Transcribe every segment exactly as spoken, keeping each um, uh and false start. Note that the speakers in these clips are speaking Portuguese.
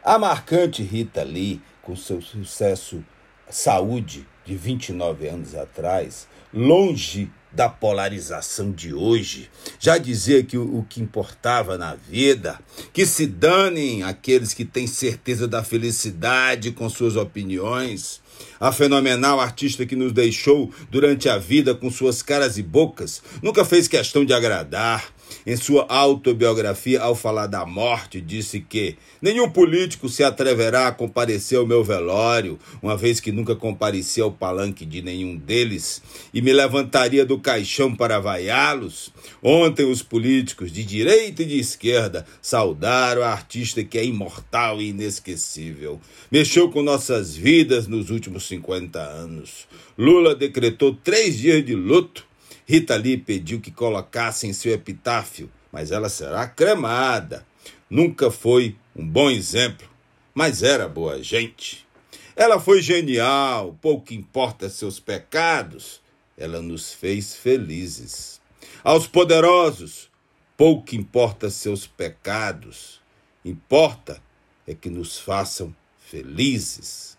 A marcante Rita Lee, com seu sucesso Saúde, de vinte e nove anos atrás, longe da polarização de hoje, já dizia que o, o que importava na vida, que se danem aqueles que têm certeza da felicidade com suas opiniões. A fenomenal artista que nos deixou durante a vida com suas caras e bocas nunca fez questão de agradar. Em sua autobiografia, ao falar da morte, disse que nenhum político se atreverá a comparecer ao meu velório, uma vez que nunca compareci ao palanque de nenhum deles, e me levantaria do caixão para vaiá-los. Ontem os políticos de direita e de esquerda saudaram a artista que é imortal e inesquecível. Mexeu com nossas vidas nos últimos cinquenta anos. Lula decretou três dias de luto. Rita Lee pediu que colocassem seu epitáfio, mas ela será cremada. Nunca foi um bom exemplo, mas era boa gente. Ela foi genial, pouco importa seus pecados, ela nos fez felizes. Aos poderosos, pouco importa seus pecados, importa é que nos façam felizes.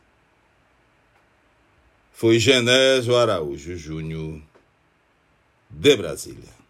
Foi Genésio Araújo Júnior, de Brasília.